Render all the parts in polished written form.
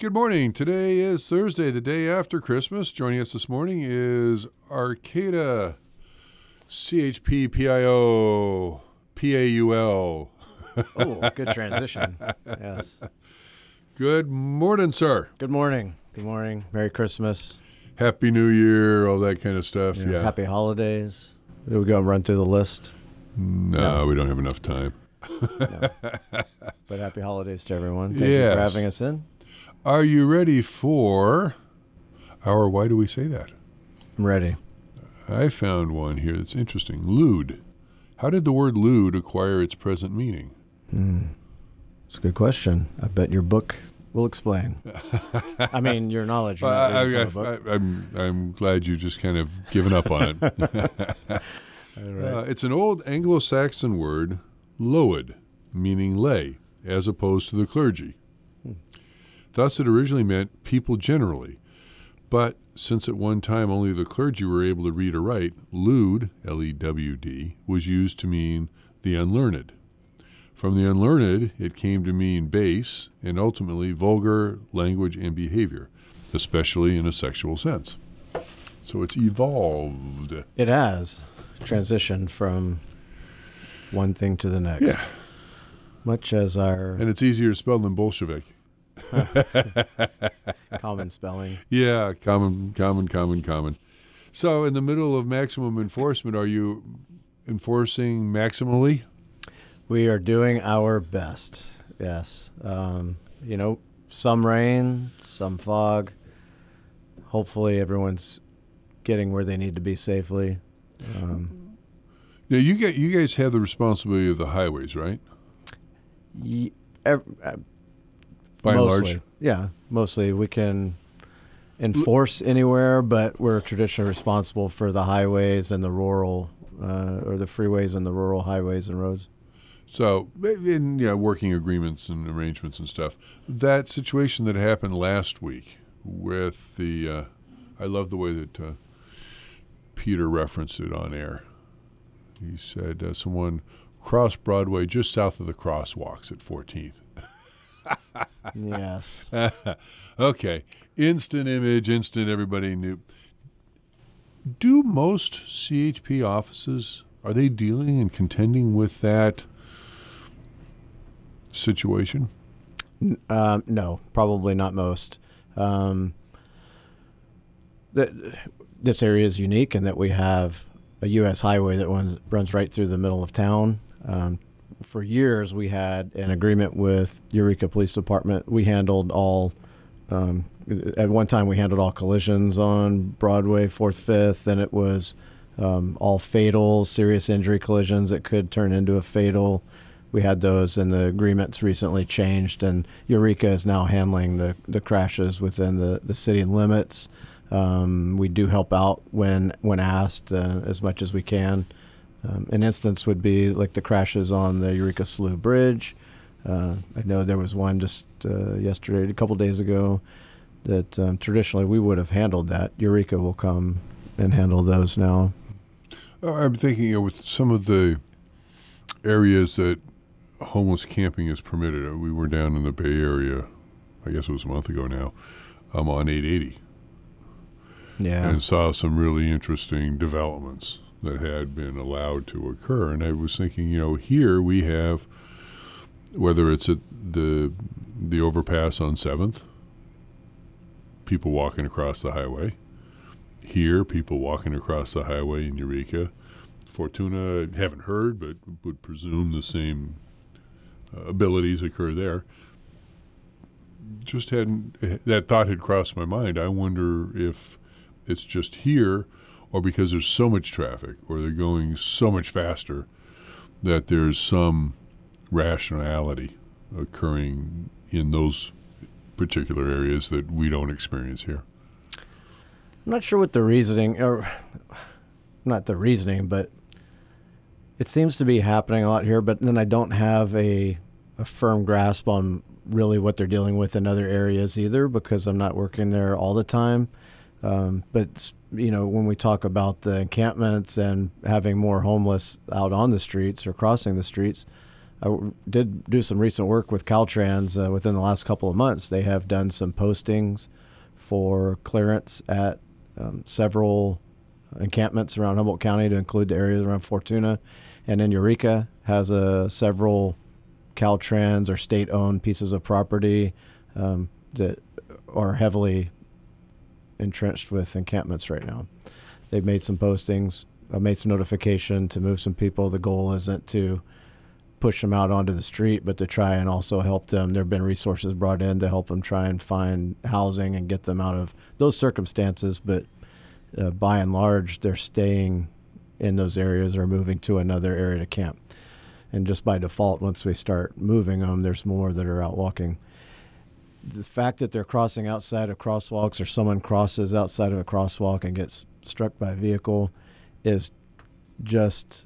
Good morning. Today is Thursday, the day after Christmas. Joining us this morning is Arcata CHPPIO PAUL. Oh, good transition. Yes. Good morning, sir. Good morning. Good morning. Merry Christmas. Happy New Year, all that kind of stuff. Yeah. Happy holidays. Do we go and run through the list? No, we don't have enough time. No. But happy holidays to everyone. Thank you for having us in. Are you ready for our Why Do We Say That? I'm ready. I found one here that's interesting. Lewd. How did the word lewd acquire its present meaning? It's a good question. I bet your book will explain. I mean, your knowledge. You're not reading from a book. I'm glad you just kind of given up on it. Right. It's an old Anglo-Saxon word, loed, meaning lay, as opposed to the clergy. Thus, it originally meant people generally. But since at one time only the clergy were able to read or write, lewd, L-E-W-D, was used to mean the unlearned. From the unlearned, it came to mean base and ultimately vulgar language and behavior, especially in a sexual sense. So it's evolved. It has transitioned from one thing to the next. Yeah. Much as our And it's easier to spell than Bolshevik. common spelling. Yeah, common. So in the middle of maximum enforcement, are you enforcing maximally? We are doing our best. Yes. Some rain, some fog. Hopefully everyone's getting where they need to be safely. Now you guys have the responsibility of the highways, right? By and large? Yeah, mostly. We can enforce anywhere, but we're traditionally responsible for the highways and the rural, or the freeways and the rural highways and roads. So, in working agreements and arrangements and stuff, that situation that happened last week with the, I love the way that Peter referenced it on air. He said someone crossed Broadway just south of the crosswalks at 14th. Yes. Okay. Instant image, instant everybody knew. Do most CHP offices, are they dealing and contending with that situation? No, probably not most. This area is unique in that we have a U.S. highway that runs right through the middle of town. For years, we had an agreement with Eureka Police Department. We handled all, at one time, we handled all collisions on Broadway, 4th, 5th, and it was all fatal, serious injury collisions that could turn into a fatal. We had those, and the agreements recently changed, and Eureka is now handling the crashes within the city limits. We do help out when asked as much as we can. An instance would be like the crashes on the Eureka Slough Bridge. I know there was one just yesterday, a couple days ago, that traditionally we would have handled that. Eureka will come and handle those now. I'm thinking with some of the areas that homeless camping is permitted. We were down in the Bay Area, I guess it was a month ago now, on 880. Yeah. And saw some really interesting developments that had been allowed to occur. And I was thinking, here we have, whether it's at the overpass on 7th, people walking across the highway. Here, people walking across the highway in Eureka. Fortuna, haven't heard, but would presume the same abilities occur there. Just that thought had crossed my mind. I wonder if it's just here, or because there's so much traffic, or they're going so much faster, that there's some rationality occurring in those particular areas that we don't experience here. I'm not sure what the reasoning, or not the reasoning, but it seems to be happening a lot here, but then I don't have a firm grasp on really what they're dealing with in other areas either, because I'm not working there all the time. But when we talk about the encampments and having more homeless out on the streets or crossing the streets, did do some recent work with Caltrans within the last couple of months. They have done some postings for clearance at several encampments around Humboldt County, to include the areas around Fortuna. And then Eureka has several Caltrans or state-owned pieces of property that are heavily entrenched with encampments right now. They've made some postings, made some notification to move some people. The goal isn't to push them out onto the street, but to try and also help them. There have been resources brought in to help them try and find housing and get them out of those circumstances. But by and large, they're staying in those areas or moving to another area to camp. And just by default, once we start moving them, there's more that are out walking. The fact that they're crossing outside of crosswalks, or someone crosses outside of a crosswalk and gets struck by a vehicle, is just,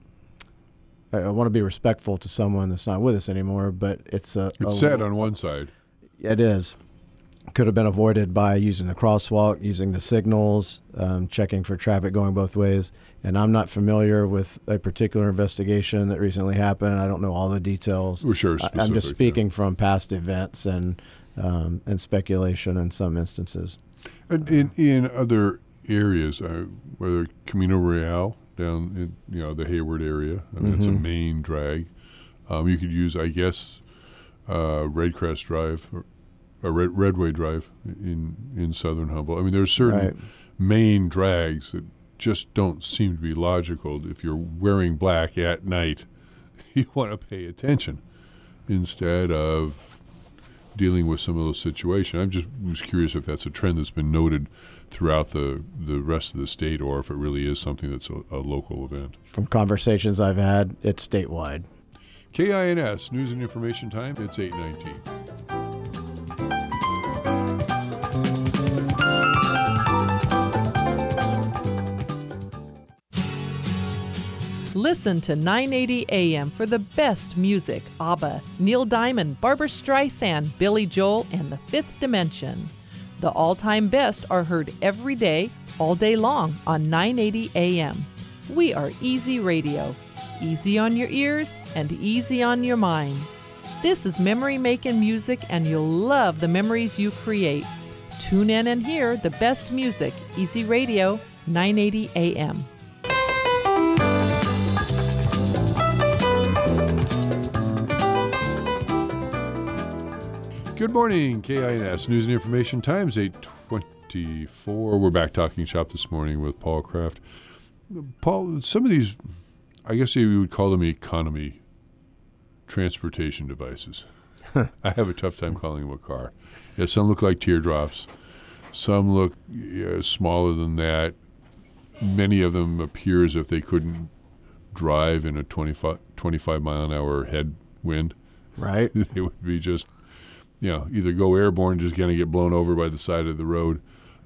I want to be respectful to someone that's not with us anymore, but it's sad on one side. It is. Could have been avoided by using the crosswalk, using the signals, checking for traffic going both ways. And I'm not familiar with a particular investigation that recently happened. I don't know all the details. We're sure I'm just speaking from past events and speculation in some instances. And in other areas, whether Camino Real down in the Hayward area, I mean, it's a main drag. You could use, I guess, Red Crest Drive or Redway Drive in southern Humboldt. I mean, there's certain main drags that just don't seem to be logical. If you're wearing black at night, you want to pay attention instead of dealing with some of those situations. I just was curious if that's a trend that's been noted throughout the rest of the state, or if it really is something that's a local event. From conversations I've had, it's statewide. KINS News and Information Time. It's 8:19. Listen to 980 AM for the best music. ABBA, Neil Diamond, Barbra Streisand, Billy Joel, and The Fifth Dimension. The all-time best are heard every day, all day long on 980 AM. We are Easy Radio. Easy on your ears and easy on your mind. This is memory-making music, and you'll love the memories you create. Tune in and hear the best music. Easy Radio, 980 AM. Good morning, KINS News and Information Times, 8:24. We're back talking shop this morning with Paul Kraft. Paul, some of these, I guess you would call them economy transportation devices. I have a tough time calling them a car. Yeah, some look like teardrops. Some look smaller than that. Many of them appear as if they couldn't drive in a 25 mile an hour headwind. Right. They would be just, either go airborne, just kind of get blown over by the side of the road.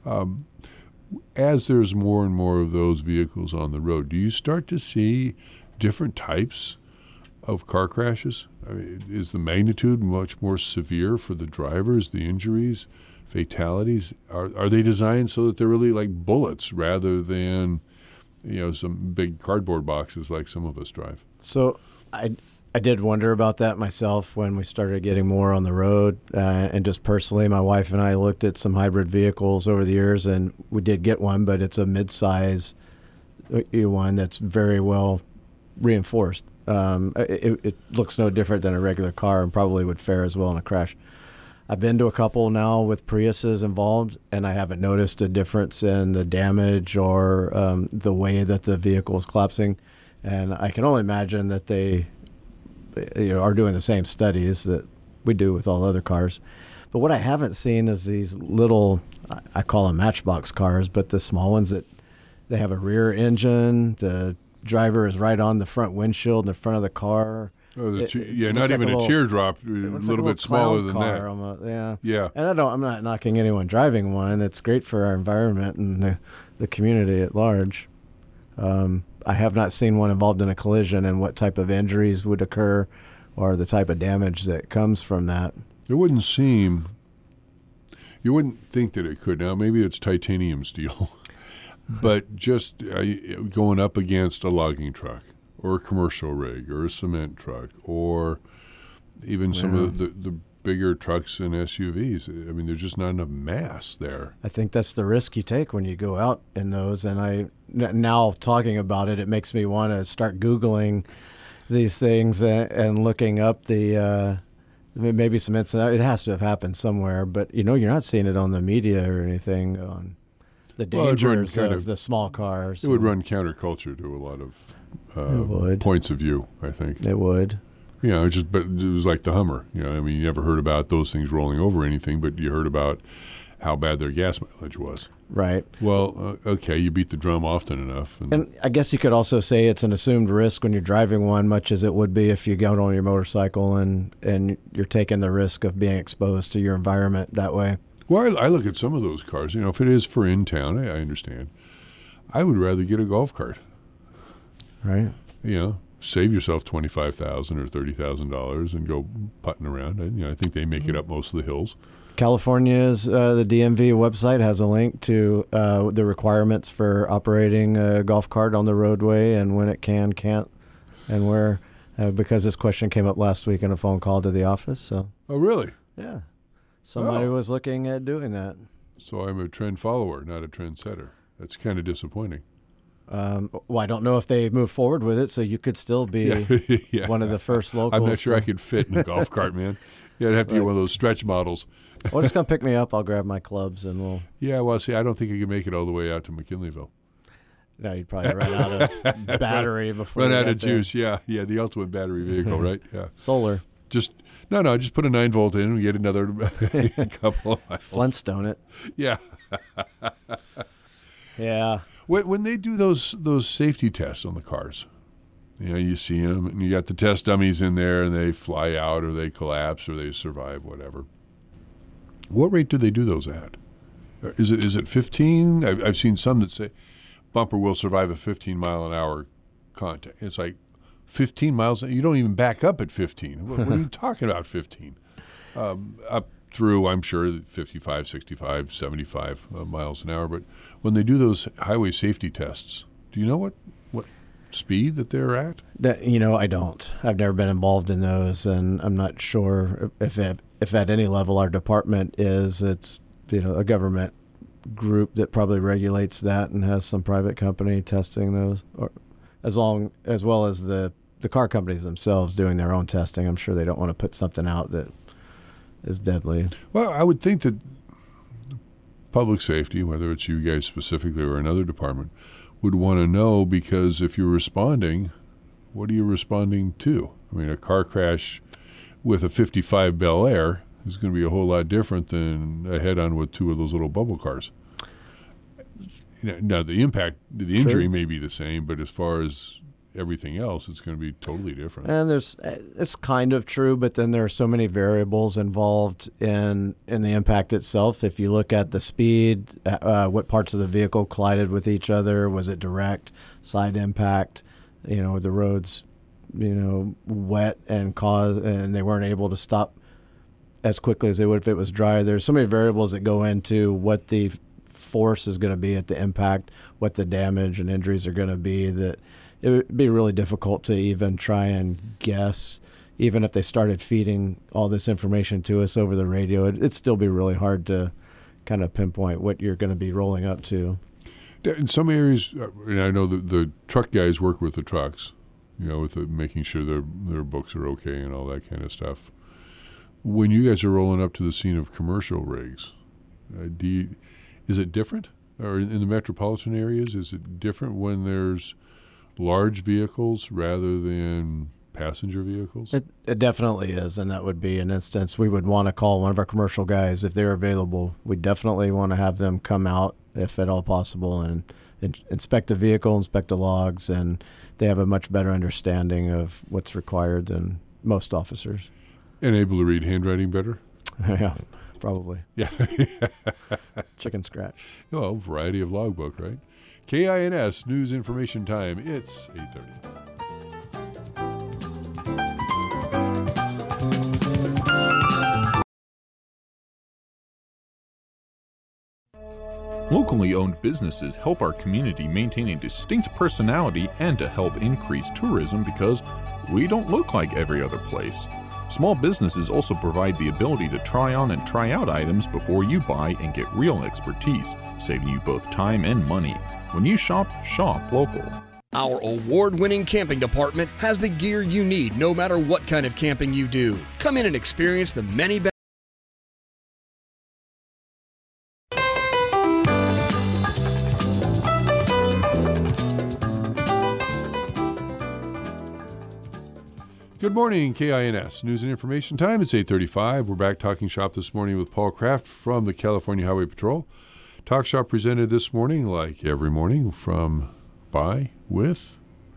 As there's more and more of those vehicles on the road, do you start to see different types of car crashes? I mean, is the magnitude much more severe for the drivers, the injuries, fatalities? Are they designed so that they're really like bullets rather than, some big cardboard boxes like some of us drive? So I did wonder about that myself when we started getting more on the road. And just personally, my wife and I looked at some hybrid vehicles over the years, and we did get one, but it's a mid-size one that's very well reinforced. It looks no different than a regular car and probably would fare as well in a crash. I've been to a couple now with Priuses involved, and I haven't noticed a difference in the damage or the way that the vehicle is collapsing. And I can only imagine that they are doing the same studies that we do with all other cars. But what I haven't seen is these little, I call them matchbox cars, but the small ones that they have a rear engine, the driver is right on the front windshield in the front of the car. Oh, not even a teardrop, a little bit smaller than that. Almost, yeah. And I'm not knocking anyone driving one. It's great for our environment and the community at large. I have not seen one involved in a collision and what type of injuries would occur or the type of damage that comes from that. You wouldn't think that it could. Now, maybe it's titanium steel, but just going up against a logging truck or a commercial rig or a cement truck or even some of the bigger trucks and SUVs. I mean, there's just not enough mass there. I think that's the risk you take when you go out in those. And now talking about it, it makes me want to start Googling these things and looking up maybe some incident. It has to have happened somewhere, but you're not seeing it on the media or anything on the dangers of the small cars. It would run counterculture to a lot of points of view, I think. It would. But it was like the Hummer. I mean, you never heard about those things rolling over anything, but you heard about how bad their gas mileage was. Right. Well, okay, you beat the drum often enough. And I guess you could also say it's an assumed risk when you're driving one, much as it would be if you go on your motorcycle and you're taking the risk of being exposed to your environment that way. Well, I look at some of those cars. If it is for in town, I understand. I would rather get a golf cart. Right. Save yourself $25,000 or $30,000 and go putting around. I think they make it up most of the hills. California's the DMV website has a link to the requirements for operating a golf cart on the roadway and when it can't, and where. Because this question came up last week in a phone call to the office. So. Oh, really? Yeah. Somebody was looking at doing that. So I'm a trend follower, not a trend setter. That's kind of disappointing. I don't know if they move forward with it, so you could still be one of the first locals. I'm not sure I could fit in a golf cart, man. I'd have to get one of those stretch models. Well, just come pick me up. I'll grab my clubs and we'll. Yeah, well, see, I don't think I could make it all the way out to McKinleyville. No, you'd probably run out of battery before. Run out of juice. Yeah, the ultimate battery vehicle, right? Yeah. Solar. Just put a 9-volt in and get another couple of miles. Flintstone it. Yeah. Yeah. When they do those safety tests on the cars, you see them, and you got the test dummies in there, and they fly out, or they collapse, or they survive, whatever. What rate do they do those at? Is it 15? I've seen some that say bumper will survive a 15-mile-an-hour contact. It's like 15 miles. You don't even back up at 15. What are you talking about, 15? Up through, I'm sure, 55, 65, 75 miles an hour. But when they do those highway safety tests, do you know what speed that they're at? I don't. I've never been involved in those, and I'm not sure if at any level our department is. It's a government group that probably regulates that and has some private company testing those, or as well as the car companies themselves doing their own testing. I'm sure they don't want to put something out that is deadly. Well, I would think that public safety, whether it's you guys specifically or another department, would want to know, because if you're responding, what are you responding to? I mean, a car crash with a 55 Bel Air is going to be a whole lot different than a head-on with two of those little bubble cars. Now, the impact, the injury may be the same, but as far as everything else, it's going to be totally different. And it's kind of true, but then there are so many variables involved in the impact itself. If you look at the speed, what parts of the vehicle collided with each other, was it direct, side impact, the roads, wet and they weren't able to stop as quickly as they would if it was dry. There's so many variables that go into what the force is going to be at the impact, what the damage and injuries are going to be, that it would be really difficult to even try and guess. Even if they started feeding all this information to us over the radio, it'd still be really hard to kind of pinpoint what you're going to be rolling up to. In some areas, and I know the truck guys work with the trucks, with making sure their books are okay and all that kind of stuff. When you guys are rolling up to the scene of commercial rigs, is it different? Or in the metropolitan areas, is it different when there's large vehicles rather than passenger vehicles? It definitely is, and that would be an instance we would want to call one of our commercial guys if they're available. We definitely want to have them come out, if at all possible, and inspect the vehicle, inspect the logs, and they have a much better understanding of what's required than most officers. And able to read handwriting better? Yeah, probably. Yeah. Chicken scratch. Well, variety of logbook, right? KINS News Information Time. It's 8:30. Locally owned businesses help our community maintain a distinct personality and to help increase tourism because we don't look like every other place. Small businesses also provide the ability to try on and try out items before you buy and get real expertise, saving you both time and money. When you shop, shop local. Our award-winning camping department has the gear you need no matter what kind of camping you do. Come in and experience the many benefits. Good morning, KINS. News and information time. It's 8:35. We're back talking shop this morning with Paul Kraft from the California Highway Patrol. Talk Shop presented this morning, like every morning, with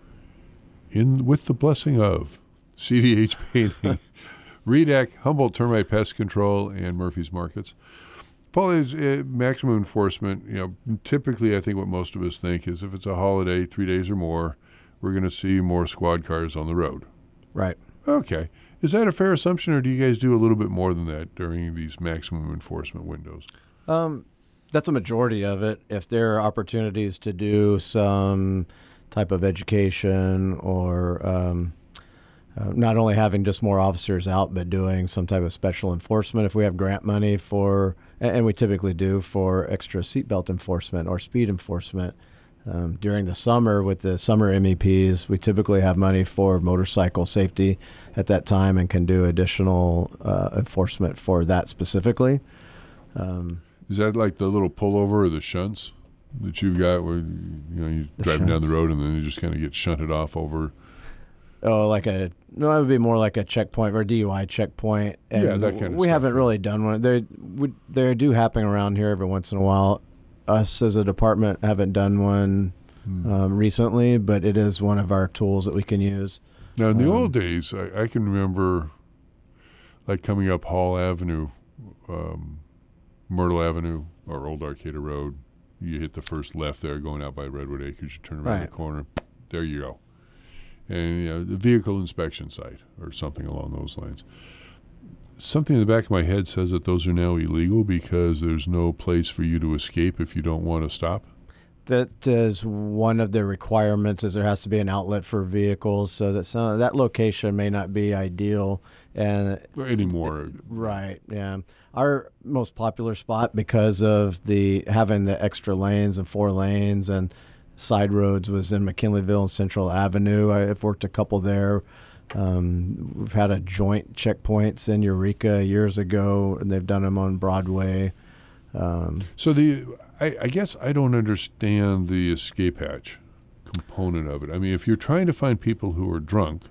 the blessing of CDH Painting, Redeck, Humboldt Termite Pest Control, and Murphy's Markets. Paul, is maximum enforcement. Typically, I think what most of us think is if it's a holiday, 3 days or more, we're going to see more squad cars on the road. Right. Okay. Is that a fair assumption, or do you guys do a little bit more than that during these maximum enforcement windows? That's a majority of it. If there are opportunities to do some type of education or not only having just more officers out, but doing some type of special enforcement. If we have grant money for, and we typically do for extra seatbelt enforcement or speed enforcement, during the summer with the summer MEPs, we typically have money for motorcycle safety at that time and can do additional enforcement for that specifically. Is that like the little pullover or the shunts that you've got where you're driving down the road and then you just kind of get shunted off over? Oh, it would be more like a checkpoint or a DUI checkpoint. And yeah, that kind of stuff. We haven't really done one. They do happen around here every once in a while. Us as a department haven't done one recently, but it is one of our tools that we can use. Now, in the old days, I can remember like coming up Hall Avenue, Myrtle Avenue, or Old Arcata Road. You hit the first left there going out by Redwood Acres. You turn around the corner. There you go. And the vehicle inspection site or something along those lines. Something in the back of my head says that those are now illegal because there's no place for you to escape if you don't want to stop. That is one of the requirements, is there has to be an outlet for vehicles, so that that location may not be ideal and anymore. Right, yeah. Our most popular spot, because of having the extra lanes and 4 lanes and side roads, was in McKinleyville and Central Avenue. I've worked a couple there. We've had a joint checkpoints in Eureka years ago, and they've done them on Broadway. I guess I don't understand the escape hatch component of it. I mean, if you're trying to find people who are drunk,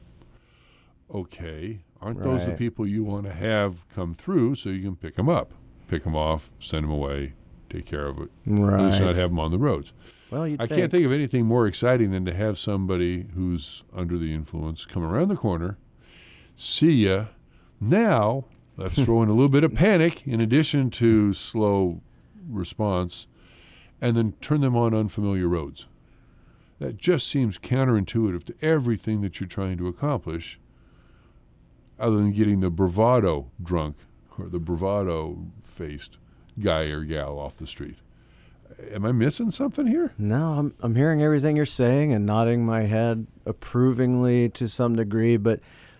okay, aren't those the people you want to have come through so you can pick them up, pick them off, send them away, take care of it, right? At least not have them on the roads. Well, can't think of anything more exciting than to have somebody who's under the influence come around the corner, see ya. Now, let's throw in a little bit of panic in addition to slow response, and then turn them on unfamiliar roads. That just seems counterintuitive to everything that you're trying to accomplish, other than getting the bravado drunk or the bravado-faced guy or gal off the street. Am I missing something here? No, I'm hearing everything you're saying and nodding my head approvingly to some degree, but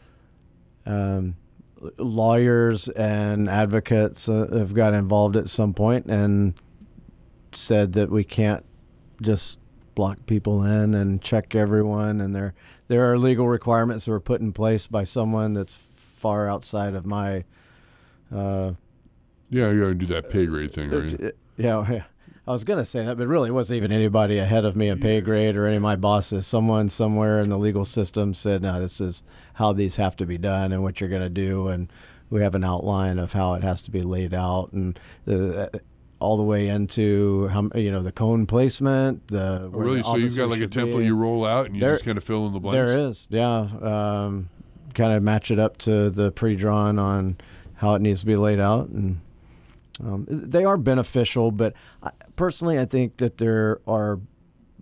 lawyers and advocates have got involved at some point and said that we can't just block people in and check everyone, and there are legal requirements that were put in place by someone that's far outside of my yeah, you're going to do that pay grade thing, are you? Yeah. I was going to say that, but really it wasn't even anybody ahead of me in pay grade or any of my bosses. Someone somewhere in the legal system said, no, this is how these have to be done and what you're going to do. And we have an outline of how it has to be laid out, and all the way into the cone placement. Really? So you've got like a template you roll out and you just kind of fill in the blanks? There is, yeah. Kind of match it up to the pre-drawn on how it needs to be laid out. And they are beneficial, but personally I think that there are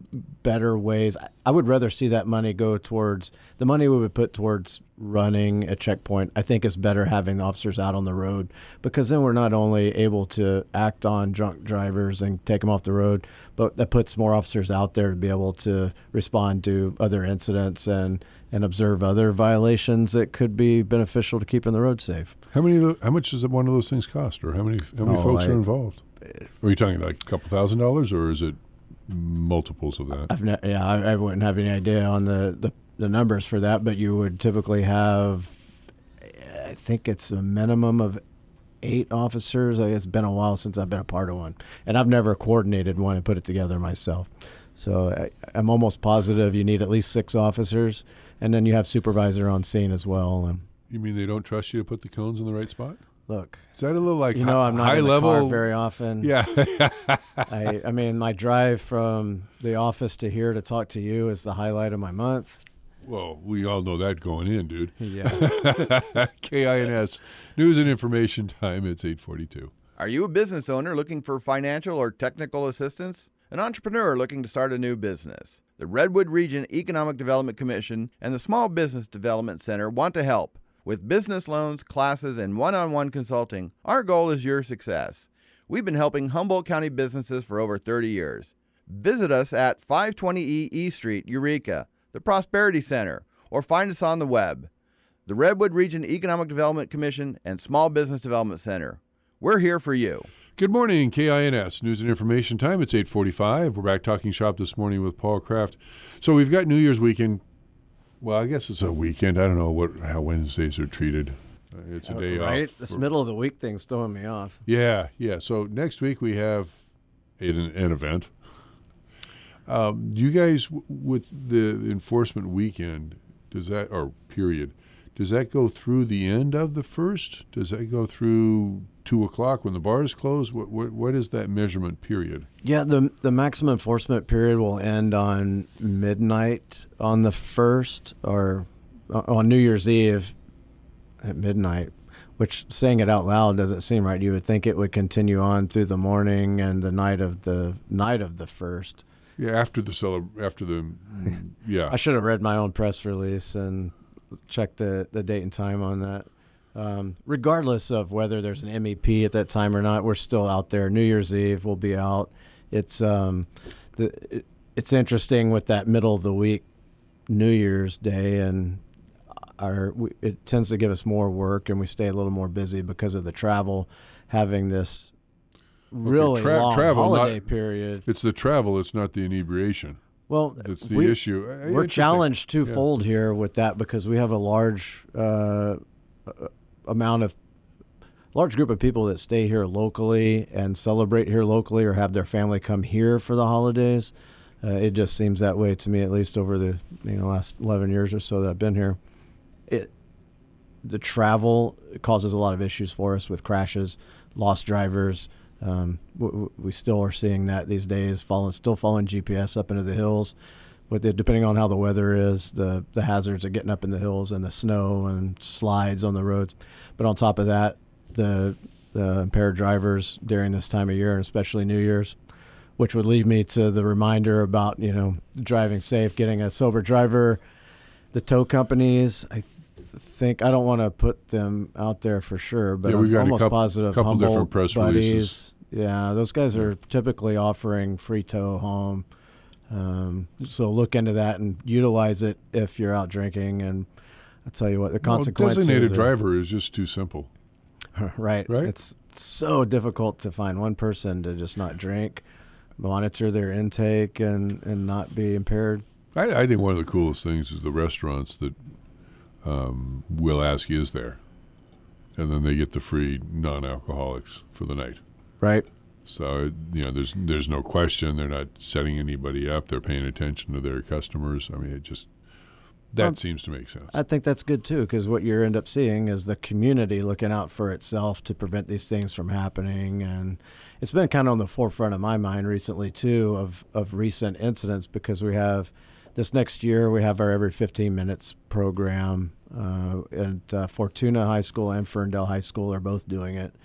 better ways. I would rather see that money go towards the money we would put towards running a checkpoint. I think it's better having the officers out on the road, because then we're not only able to act on drunk drivers and take them off the road, but that puts more officers out there to be able to respond to other incidents and observe other violations that could be beneficial to keeping the road safe. How much does one of those things cost, or how many folks are involved? Are you talking like a couple $1,000s, or is it multiples of that? I wouldn't have any idea on the numbers for that, but you would typically have, I think it's a minimum of 8 officers. It's been a while since I've been a part of one, and I've never coordinated one and put it together myself. So I'm almost positive you need at least 6 officers, and then you have supervisor on scene as well. You mean they don't trust you to put the cones in the right spot? Look, is that a little like I'm not high in the level car very often. Yeah. I mean, my drive from the office to here to talk to you is the highlight of my month. Well, we all know that going in, dude. Yeah. KINS News and Information Time. It's 8:42. Are you a business owner looking for financial or technical assistance? An entrepreneur looking to start a new business? The Redwood Region Economic Development Commission and the Small Business Development Center want to help. With business loans, classes, and one-on-one consulting, our goal is your success. We've been helping Humboldt County businesses for over 30 years. Visit us at 520E E Street, Eureka, the Prosperity Center, or find us on the web. The Redwood Region Economic Development Commission and Small Business Development Center. We're here for you. Good morning, KINS News and Information Time. It's 8:45. We're back talking shop this morning with Paul Kraft. So we've got New Year's weekend. Well, I guess it's a weekend. I don't know how Wednesdays are treated. It's a day off. Right? This middle of the week thing's throwing me off. Yeah. So next week we have an event. You guys, with the enforcement weekend, does that go through the end of the first? Does that go through 2 o'clock when the bars close? What is that measurement period? Yeah, the maximum enforcement period will end on midnight on the 1st, or on New Year's Eve at midnight, which, saying it out loud, doesn't seem right. You would think it would continue on through the morning and the night of the 1st. Yeah, after the yeah. I should have read my own press release and checked the date and time on that. Regardless of whether there's an MEP at that time or not, we're still out there. New Year's Eve, we'll be out. It's interesting with that middle of the week New Year's Day, and it tends to give us more work, and we stay a little more busy because of the travel, having this really long holiday period. It's the travel, it's not the inebriation. Well, that's the issue. We're challenged twofold here with that, because we have a large group of people that stay here locally and celebrate here locally, or have their family come here for the holidays. It just seems that way to me, at least over the last 11 years or so that I've been here. The travel causes a lot of issues for us with crashes, lost drivers. We still are seeing that these days, still following GPS up into the hills. Depending on how the weather is, the hazards of getting up in the hills and the snow and slides on the roads. But on top of that, the impaired drivers during this time of year, and especially New Year's, which would lead me to the reminder about driving safe, getting a sober driver. The tow companies, I think, I don't want to put them out there for sure, but I'm almost positive couple Humboldt different press Buddies, releases. Yeah, those guys are typically offering free tow home. So look into that and utilize it if you're out drinking. And I tell you what, the consequences. Designated driver is just too simple. Right. It's so difficult to find one person to just not drink, monitor their intake, and not be impaired. I think one of the coolest things is the restaurants that will ask, is there? And then they get the free non-alcoholics for the night. Right. So, there's no question. They're not setting anybody up. They're paying attention to their customers. I mean, that seems to make sense. I think that's good, too, because what you end up seeing is the community looking out for itself to prevent these things from happening. And it's been kind of on the forefront of my mind recently, too, of recent incidents, because we have this next year, we have our Every 15 Minutes program. And Fortuna High School and Ferndale High School are both doing it.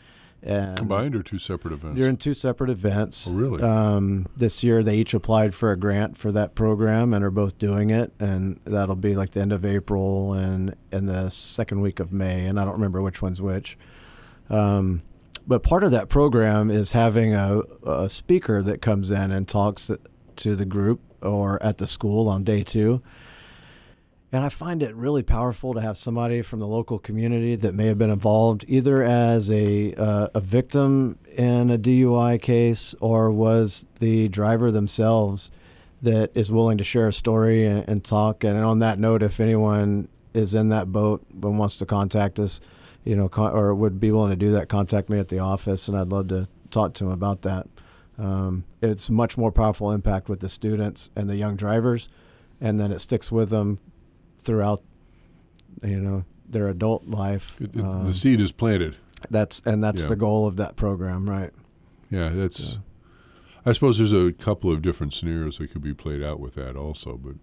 And Combined or two separate events? They're in two separate events. Oh, really? This year they each applied for a grant for that program and are both doing it, and that'll be like the end of April and the second week of May, and I don't remember which one's which. But part of that program is having a speaker that comes in and talks to the group or at the school on day 2. And I find it really powerful to have somebody from the local community that may have been involved either as a victim in a DUI case or was the driver themselves that is willing to share a story and talk. And on that note, if anyone is in that boat and wants to contact us, or would be willing to do that, contact me at the office, and I'd love to talk to them about that. It's much more powerful impact with the students and the young drivers, and then it sticks with them throughout, their adult life. The seed is planted. That's the goal of that program, right? Yeah, that's. I suppose there's a couple of different scenarios that could be played out with that also, but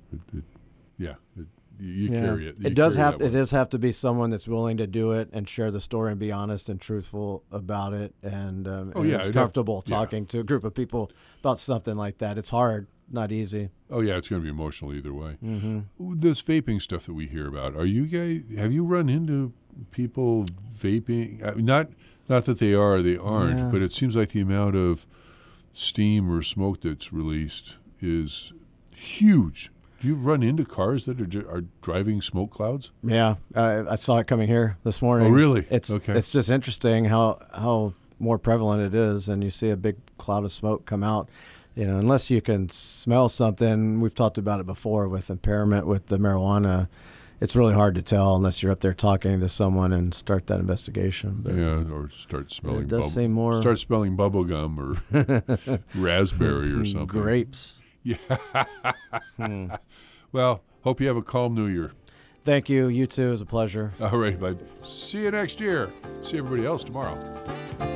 you carry it. It does have to be someone that's willing to do it and share the story and be honest and truthful about it, and is comfortable talking to a group of people about something like that. It's hard. Not easy. Oh yeah, it's going to be emotional either way. Mm-hmm. This vaping stuff that we hear about, have you run into people vaping? I mean, not that they are or they aren't, but it seems like the amount of steam or smoke that's released is huge. Do you run into cars that are driving smoke clouds? Yeah, I saw it coming here this morning. Oh really? It's just interesting how more prevalent it is, and you see a big cloud of smoke come out. Unless you can smell something, we've talked about it before with impairment with the marijuana, it's really hard to tell unless you're up there talking to someone and start that investigation. But or start smelling. It does seem more. Start smelling bubble gum or raspberry or something. Grapes. Yeah. Well, hope you have a calm New Year. Thank you. You too. It was a pleasure. All right, bud. See you next year. See everybody else tomorrow.